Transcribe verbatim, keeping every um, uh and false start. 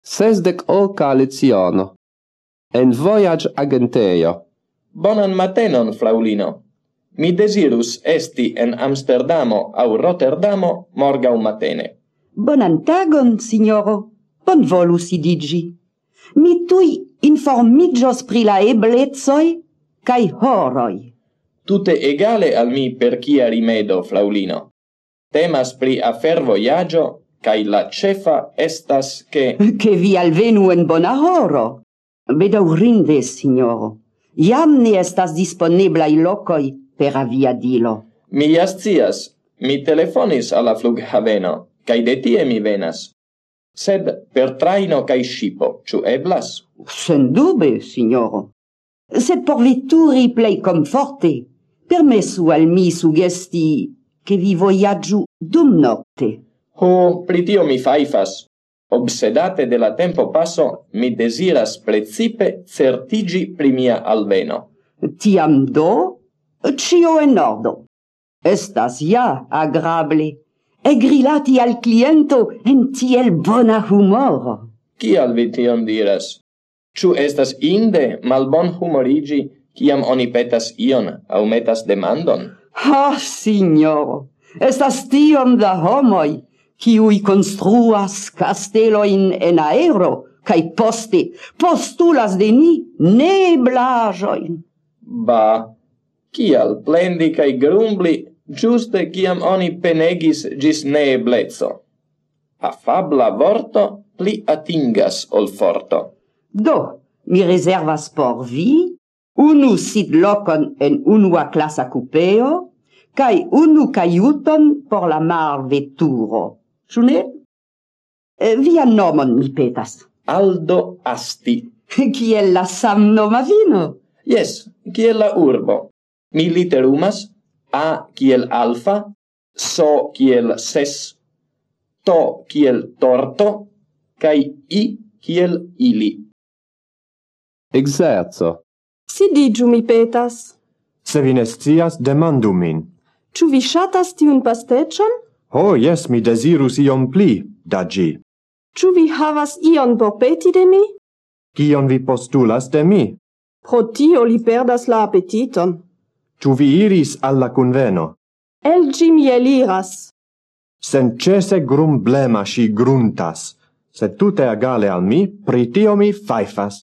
Sesdec oca leciono. En voyage agenteio. Bonan matenon, fraulino. Mi desirus esti en Amsterdamo au Rotterdamo morgau matene. Bonan tagon, signoro. Bon volu sidigi. Mi tui informigios pri la eblezoi kai horoi. Tute egale al mi per chia rimedo, fraulino. Temas pri affer voyaggio, kai la cefa estas che... Che vi alvenu en bona horo. Bedaurinde, signoro. Iam ne estas disponeblai locoi per aviadilo. Mi jascias, mi telefonis alla flughaveno, kai de tie mi venas. Sed per traino kai shipo, ciu eblas? Sen dube, signoro. Sed por veturi plei comforte, permessu al mi suggesti che vi voyaggiu dum nocte. Ho, pritio mi faifas. Obsedate de la tempo passo, mi desiras precipe certigi pri mia alveno. Tiam do, cio en ordo. Estas ja agrable. Egrilati al cliento en tiel bona humoro. Kial vi tion diras? Ciu estas inde malbon humorigi, kiam oni petas ion au metas demandon? Ah, signoro, estas tiom da homoi, kiui construas casteloin en aero, kai poste postulas de ni neblajoin. Ba, kial plendi kai grumbli, giuste kiam oni penegis gis neeblezzo. Afabla vorto pli atingas ol forto. Do, mi reservas por vi unu sit locon en unua classa cupeo, kai unu caiuton por la mar veturo. Ciune? Eh, via nomon mi petas. Aldo Asti. Kiel la samnoma vino? Yes, kiel la urbo. Mi literumas A kiel alfa, so kiel ses, to kiel torto, kai I kiel ili. Exerzo. Sidigiu, mi petas. Se vi ne scias, demandu min. Ciu vi shatas tiun pastecion? Oh, yes, mi desirus iom pli, da gi. Ciu vi havas ion por peti de mi? Kion vi postulas de mi? Pro tio li perdas la appetiton. Ciu vi iris alla conveno? El gi mi eliras. Sencese grumblema si gruntas. Se tute egale al mi, pritio mi faifas.